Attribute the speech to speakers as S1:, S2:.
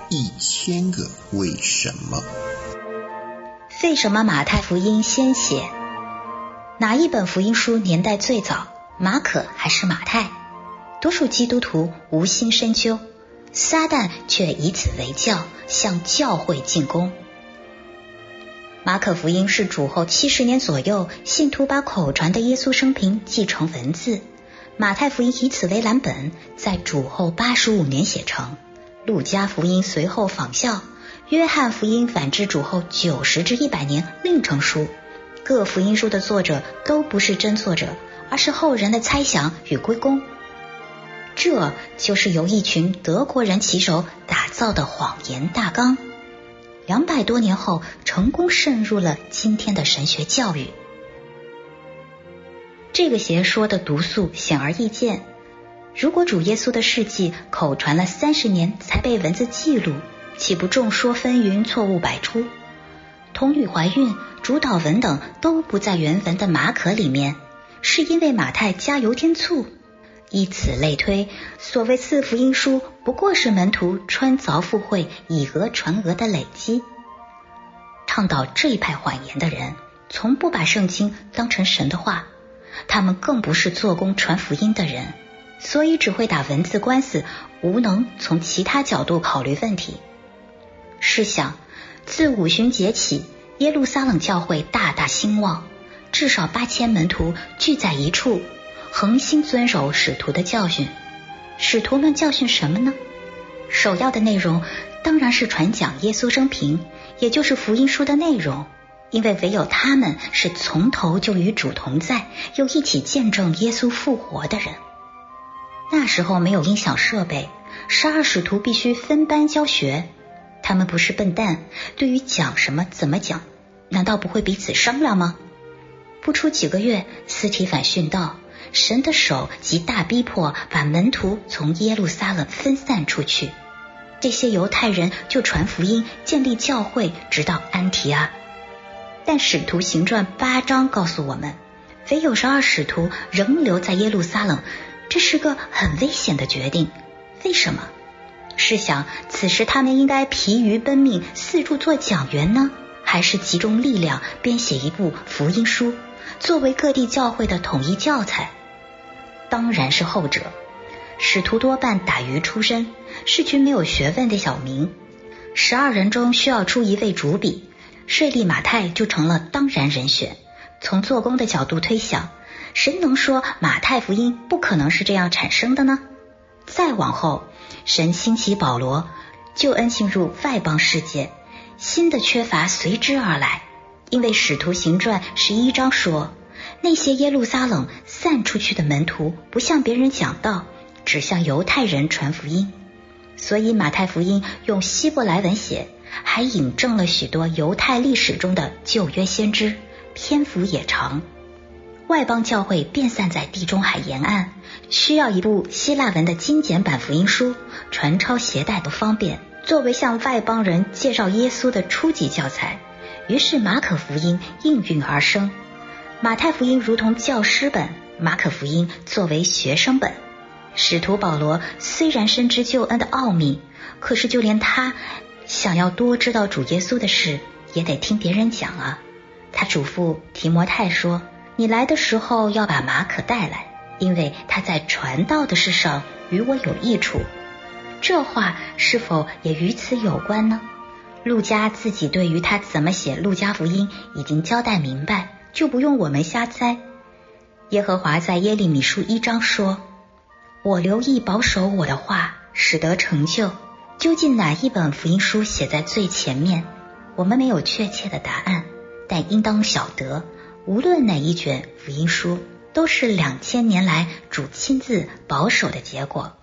S1: 1000个为什么。
S2: 为什么马太福音先写？哪一本福音书年代最早？马可还是马太？多数基督徒无心深究，撒旦却以此为教，向教会进攻。马可福音是主后70年左右，信徒把口传的耶稣生平记成文字。马太福音以此为蓝本，在主后85年写成。路加福音随后仿效，约翰福音反之主后90至100年另成书。各福音书的作者都不是真作者，而是后人的猜想与归功。这就是由一群德国人旗手打造的谎言大纲，200多年后成功渗入了今天的神学教育。这个邪说的毒素显而易见，如果主耶稣的事迹口传了30年才被文字记录，岂不众说纷纭，错误百出？童女怀孕、主祷文等都不在原文的马可里面，是因为马太加油添醋。以此类推，所谓4福音书不过是门徒穿凿附会、以讹传讹的累积。倡导这一派谎言的人，从不把圣经当成神的话，他们更不是做工传福音的人，所以只会打文字官司，无能从其他角度考虑问题。试想，自五旬节起，耶路撒冷教会大大兴旺，至少8000门徒聚在一处，恒心遵守使徒的教训。使徒们教训什么呢？首要的内容当然是传讲耶稣生平，也就是福音书的内容，因为唯有他们是从头就与主同在，又一起见证耶稣复活的人。那时候没有音响设备，12使徒必须分班教学。他们不是笨蛋，对于讲什么怎么讲，难道不会彼此商量吗？不出几个月，司提反殉道，神的手极大逼迫，把门徒从耶路撒冷分散出去。这些犹太人就传福音，建立教会，直到安提阿。但使徒行传8章告诉我们，唯有12使徒仍留在耶路撒冷，这是个很危险的决定。为什么？试想，此时他们应该疲于奔命，四处做讲员呢，还是集中力量编写一部福音书，作为各地教会的统一教材？当然是后者。使徒多半打鱼出身，是群没有学问的小民。12人中需要出一位主笔，税吏马太就成了当然人选。从做工的角度推想，谁能说马太福音不可能是这样产生的呢？再往后，神兴起保罗，救恩进入外邦世界，新的缺乏随之而来。因为使徒行传11章说，那些耶路撒冷散出去的门徒不向别人讲道，只向犹太人传福音。所以马太福音用希伯来文写，还引证了许多犹太历史中的旧约先知，篇幅也长。外邦教会遍散在地中海沿岸，需要一部希腊文的精简版福音书，传抄携带都方便，作为向外邦人介绍耶稣的初级教材。于是马可福音应运而生。马太福音如同教师本，马可福音作为学生本。使徒保罗虽然深知救恩的奥秘，可是就连他想要多知道主耶稣的事，也得听别人讲啊。他嘱咐提摩太说，你来的时候要把马可带来，因为他在传道的事上与我有益处。这话是否也与此有关呢？路加自己对于他怎么写路加福音已经交代明白，就不用我们瞎猜。耶和华在耶利米书1章说，我留意保守我的话，使得成就。究竟哪一本福音书写在最前面，我们没有确切的答案，但应当晓得，无论哪一卷福音书，都是2000年来主亲自保守的结果。